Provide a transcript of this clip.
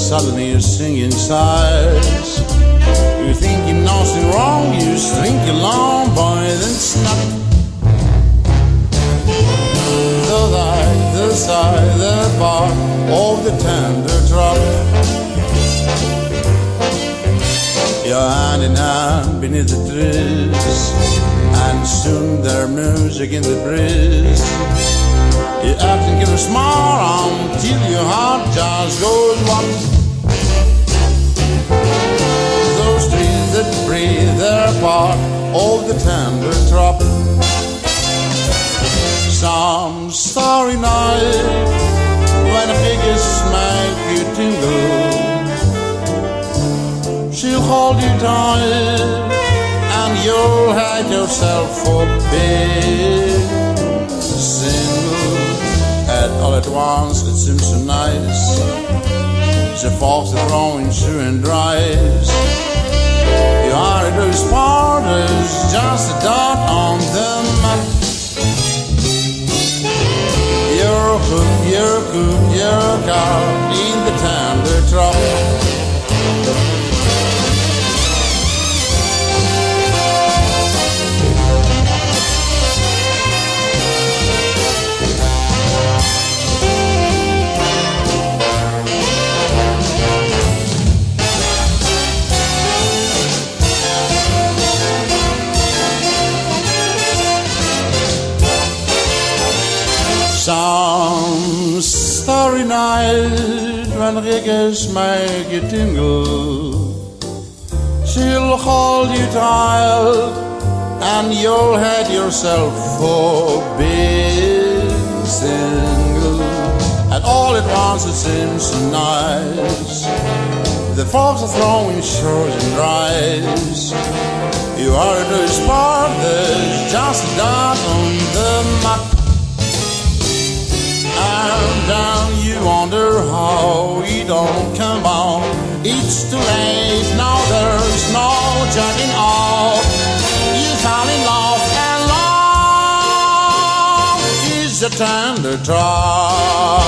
suddenly you sing inside. You think you're nothing wrong, you think you're long, boy, then snap. The light, the side, the bar of the tender drop. You're hand in hand beneath the trees, and soon there's music in the breeze. You have to give a smile until your heart just goes wop. Those trees that breathe, they're part of the tender drop. Some starry night, when the figures make you tingle, she'll hold you tight, and you'll hate yourself for being single. And all at once it seems so nice. The fogs are throwing through and dries. Your heart is part is just a dot on the map. You're caught in the tender drop. Some starry night when riggers make you tingle, she'll hold you tight, and you'll hate yourself for being single. And all at once it seems so nice. The fogs are throwing shores and dries. You are to spot, there's just a dot on the map. And down you wonder how it all come about. It's too late, now there's no judging off. You fall in love, and love is a tender drop.